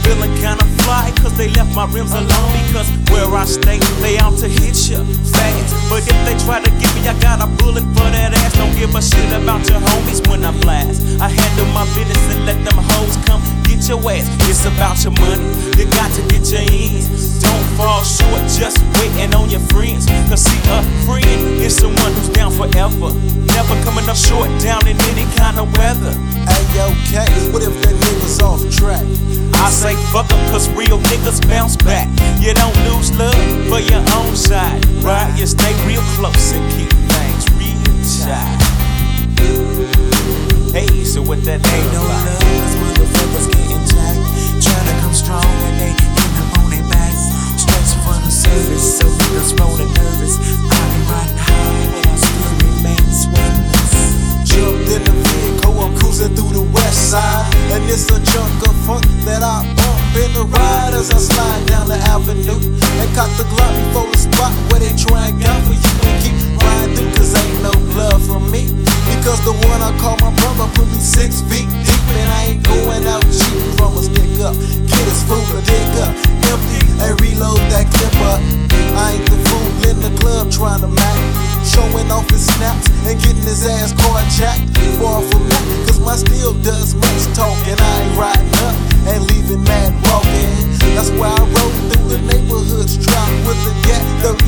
feeling kinda fly, cause they left my rims alone. Because where I stay, they out to hit ya, faggots. But if they try to get me, I got a bullet for that ass. Don't give a shit about your homies when I blast. I handle my business and let them hoes come get your ass. It's about your money, you got to get your ends. Don't fall short, just waiting on your friends. Cause see, a friend is someone who's down forever, never coming up short down in any kind of weather. Hey, okay, what if that nigga's off track? I say fuck 'em, cause real niggas bounce back. You don't lose love for your own side, right? You stay real close and keep things real tight. Hey, so what that ain't No about? love, cause motherfuckers getting jacked. Tryna come strong and they end up on their backs. Stretch for the service, so niggas rollin' nervous. I be riding high, but I still remain sweatless. Jumped in the vehicle, I'm cruising through the west side. And it's a chunk of funk that I bump in the ride as I slide down the avenue. And caught the Glock before the spot where they try and gun for you and keep riding through, cause ain't no love from me. Because the one I call my brother put me 6 feet deep, and I ain't going out cheap from a stick up. Get his food a dig up, empty and reload that clip up. I ain't the fool in the club trying to mac, showing off his snaps and getting his ass carjacked. Far from that, cause my steel does much talking. I ain't riding up and leaving mad walking. That's why I rode through the neighborhoods, dropped with the gat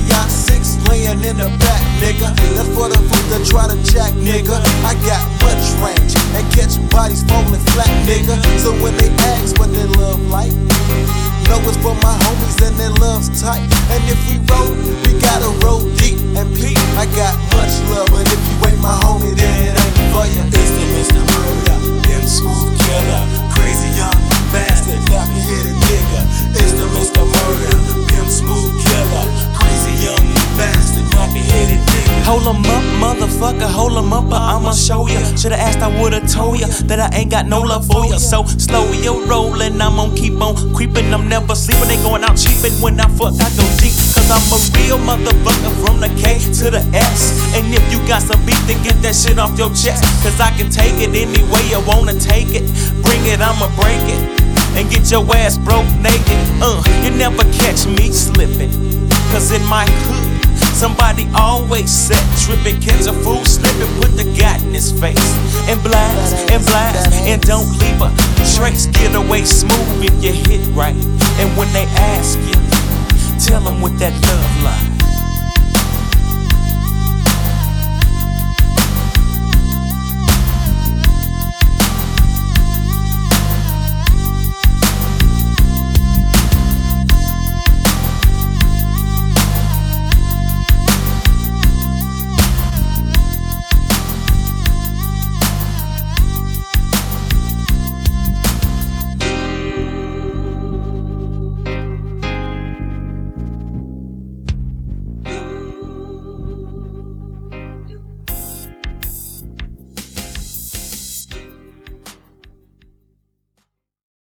30-06 laying in the back, nigga. That's for the fool that try to jack, nigga. I got much range and catch bodies falling flat, nigga. So when they ask what they love like, know it's for my homies and their love's tight. And if we roll, we gotta roll deep and peak. I got much love, but if you ain't my homie, then it ain't for you. It's the Mr. Murder, them smooth killer, crazy young bastard, nappy-headed nigga. It's the Mr. Murder, them smooth killer, crazy young bastard, nappy-headed nigga. Hold 'em up, motherfucker, hold 'em up, or I'ma show ya. Should've asked, I would've told ya that I ain't got no love for ya. So slow your rollin', I'm gon' keep on creepin'. I'm never sleepin', they going out cheapin'. When I fuck, I go deep, cause I'm a real motherfucker from the K to the S. And if you got some beef, then get that shit off your chest. Cause I can take it any way you wanna take it. Bring it, I'ma break it, and get your ass broke naked. You never catch me slippin', cause in my hood, somebody always said, trippin', catch a fool slippin', put the gat in his face, and blast, and don't leave a trace. Get away smooth if you hit right, and when they ask you, tell them what that love like.